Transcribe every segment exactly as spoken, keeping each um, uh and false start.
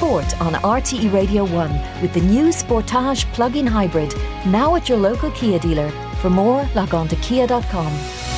Sport on R T E Radio one with the new Sportage plug-in hybrid, now at your local Kia dealer. For more, log on to kia dot com.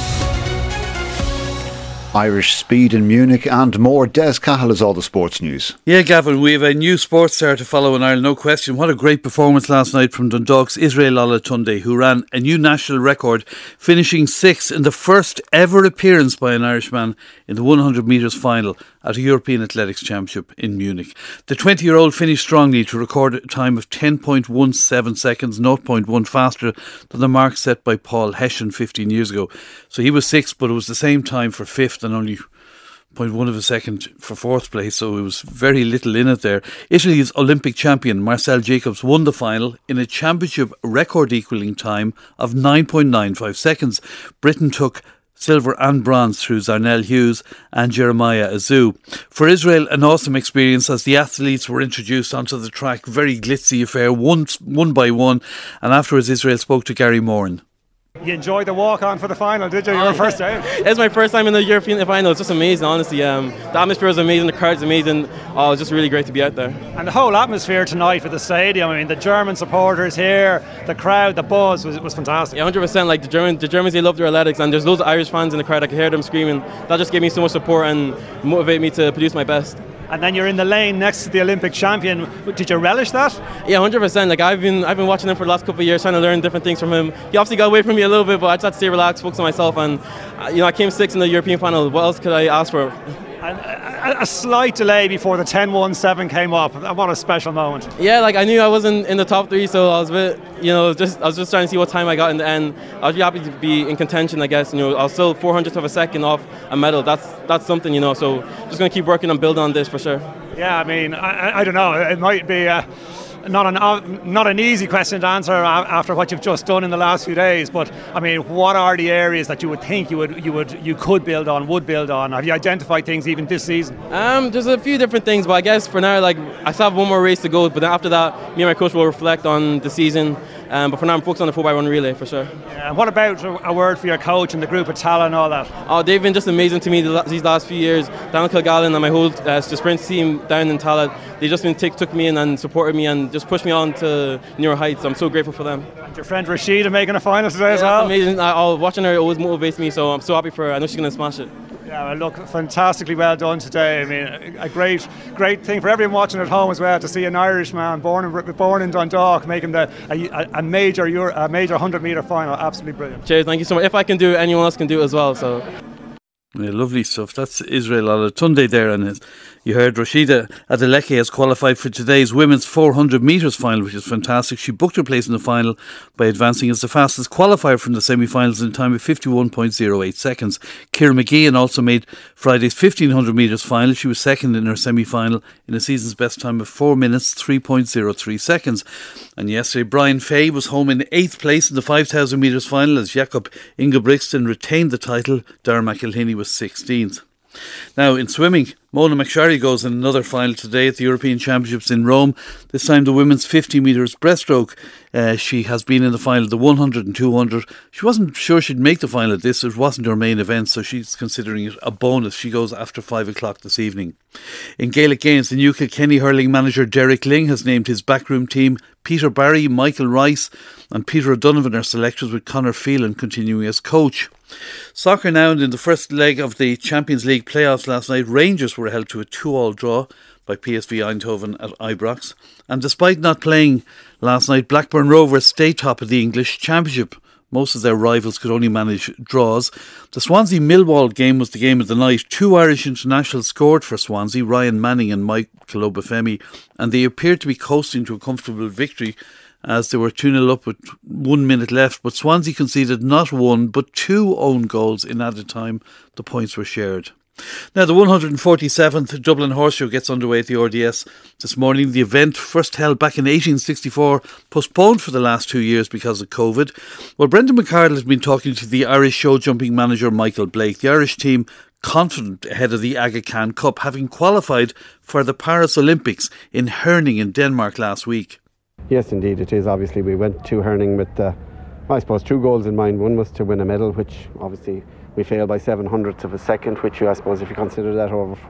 Irish speed in Munich and more. Des Cahill has all the sports news. Yeah, Gavin, we have a new sports star to follow in Ireland, no question. What a great performance last night from Dundalk's Israel Olatunde, who ran a new national record, finishing sixth in the first ever appearance by an Irishman in the one hundred metres final at a European Athletics Championship in Munich. The twenty-year-old finished strongly to record a time of ten point one seven seconds, zero point one faster than the mark set by Paul Hession fifteen years ago. So he was sixth, but it was the same time for fifth and only zero point one of a second for fourth place, so it was very little in it there. Italy's Olympic champion Marcel Jacobs won the final in a championship record equalling time of nine point nine five seconds. Britain took silver and bronze through Zarnell Hughes and Jeremiah Azu. For Israel, an awesome experience as the athletes were introduced onto the track. Very glitzy affair, one, one by one, and afterwards Israel spoke to Gary Moran. You enjoyed the walk-on for the final, did you? Your oh, first time? It's my first time in the European final. It's just amazing, honestly. Um, the atmosphere was amazing, the crowd's amazing. Oh, it was just really great to be out there. And the whole atmosphere tonight for the stadium, I mean, the German supporters here, the crowd, the buzz was, was fantastic. Yeah, one hundred percent. Like the, German, the Germans, they love their athletics, and there's loads of Irish fans in the crowd. I could hear them screaming. That just gave me so much support and motivated me to produce my best. And then you're in the lane next to the Olympic champion. Did you relish that? Yeah, one hundred percent. Like I've been, I've been watching him for the last couple of years, trying to learn different things from him. He obviously got away from me a little bit, but I just had to stay relaxed, focus on myself. And uh, you know, I came sixth in the European final. What else could I ask for? And a, a slight delay before the ten one seven came up. What a special moment. Yeah, like I knew I wasn't in the top three, so I was a bit, you know, just I was just trying to see what time I got in the end. I was really happy to be in contention, I guess. You know, I was still four hundredths of a second off a medal. That's that's something, you know. So just going to keep working on building on this for sure. Yeah, I mean, I, I don't know. It might be uh, not an uh, not an easy question to answer after what you've just done in the last few days. But I mean, what are the areas that you would think you would you would you could build on, would build on? Have you identified things even this season? Um, there's a few different things, but I guess for now, like I still have one more race to go. But then after that, me and my coach will reflect on the season. Um, but for now, I'm focused on the four by one relay for sure. Yeah, and what about a word for your coach and the group at Tala and all that? Oh, they've been just amazing to me these last few years. Daniel Kilgallen and my whole uh, sprint team down in Tala, they just been take, took me in and supported me and just pushed me on to newer heights. I'm so grateful for them. And your friend Rashida making a final today yeah, as well. That's amazing. I, I, watching her always motivates me, so I'm so happy for her. I know she's going to smash it. Yeah, well, look, fantastically well done today. I mean, a great, great thing for everyone watching at home as well to see an Irishman born in born in Dundalk making the a, a major Euro, a major one hundred metre final. Absolutely brilliant. Cheers, thank you so much. If I can do it, anyone else can do it as well. So. Yeah, lovely stuff. That's Israel Olatunde there, and his, you heard Rashida Adeleke has qualified for today's women's four hundred metres final, which is fantastic. She booked her place in the final by advancing as the fastest qualifier from the semi-finals in time of fifty-one point oh eight seconds. Ciara McGeehan also made Friday's fifteen hundred metres final. She was second in her semi-final in a season's best time of four minutes three point oh three seconds. And yesterday, Brian Fay was home in eighth place in the five thousand metres final as Jakob Ingebrigtsen retained the title. Darragh McElhinney was sixteenth. Now in swimming, Mona McSharry goes in another final today at the European Championships in Rome. This time the women's fifty metres breaststroke. Uh, she has been in the final, the one hundred and two hundred. She wasn't sure she'd make the final at this. It wasn't her main event, so she's considering it a bonus. She goes after five o'clock this evening. In Gaelic Games, the new Kilkenny hurling manager Derek Ling has named his backroom team. Peter Barry, Michael Rice and Peter O'Donovan are selectors, with Conor Phelan continuing as coach. Soccer now, and in the first leg of the Champions League playoffs last night, Rangers were held to a two all draw by P S V Eindhoven at Ibrox. And despite not playing last night, Blackburn Rovers stay top of the English Championship. Most of their rivals could only manage draws. The Swansea-Millwall game was the game of the night. Two Irish internationals scored for Swansea, Ryan Manning and Michael Obafemi, and they appeared to be coasting to a comfortable victory as they were two nil up with one minute left. But Swansea conceded not one but two own goals in added time. The points were shared. Now the one hundred forty-seventh Dublin Horse Show gets underway at the R D S this morning. The event, first held back in eighteen sixty-four, postponed for the last two years because of COVID. Well, Brendan McCardle has been talking to the Irish show jumping manager Michael Blake. The Irish team confident ahead of the Aga Khan Cup, having qualified for the Paris Olympics in Herning in Denmark last week. Yes, indeed it is. Obviously we went to Herning with uh, I suppose two goals in mind. One was to win a medal, which obviously we failed by seven hundredths of a second, which I suppose if you consider that over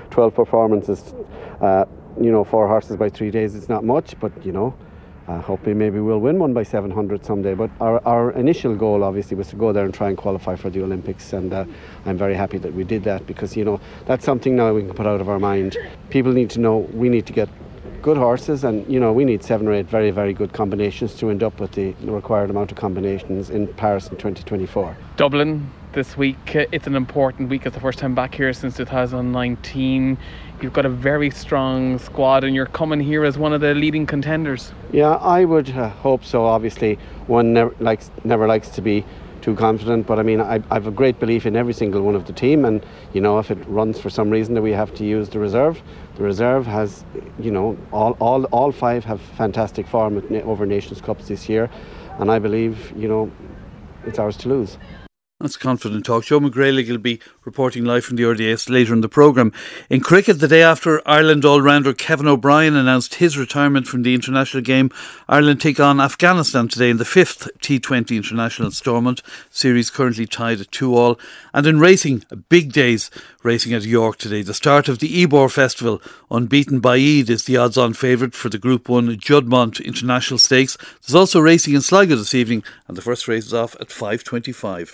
twelve performances, uh, you know, four horses by three days, it's not much, but, you know, uh, hopefully maybe we'll win one by seven hundred someday. But our, our initial goal, obviously, was to go there and try and qualify for the Olympics, and uh, I'm very happy that we did that, because, you know, that's something now we can put out of our mind. People need to know we need to get good horses, and, you know, we need seven or eight very, very good combinations to end up with the required amount of combinations in Paris in twenty twenty-four. Dublin this week, it's an important week. It's the first time back here since two thousand nineteen. You've got a very strong squad, and you're coming here as one of the leading contenders. Yeah, I would uh, hope so. Obviously, one never likes never likes to be too confident, but I mean, I, I have a great belief in every single one of the team, and, you know, if it runs for some reason that we have to use the reserve, the reserve has, you know, all all, all five have fantastic form at, over Nations Cups this year, and I believe, you know, it's ours to lose. That's confident talk. Joe McGraillig will be reporting live from the R D S later in the programme. In cricket, the day after Ireland all-rounder Kevin O'Brien announced his retirement from the international game, Ireland take on Afghanistan today in the fifth T twenty International Stormont. Series currently tied at two all. And in racing, big days racing at York today. The start of the Ebor Festival. Unbeaten Baaid is the odds-on favourite for the Group one Juddmonte International Stakes. There's also racing in Sligo this evening, and the first race is off at five twenty-five.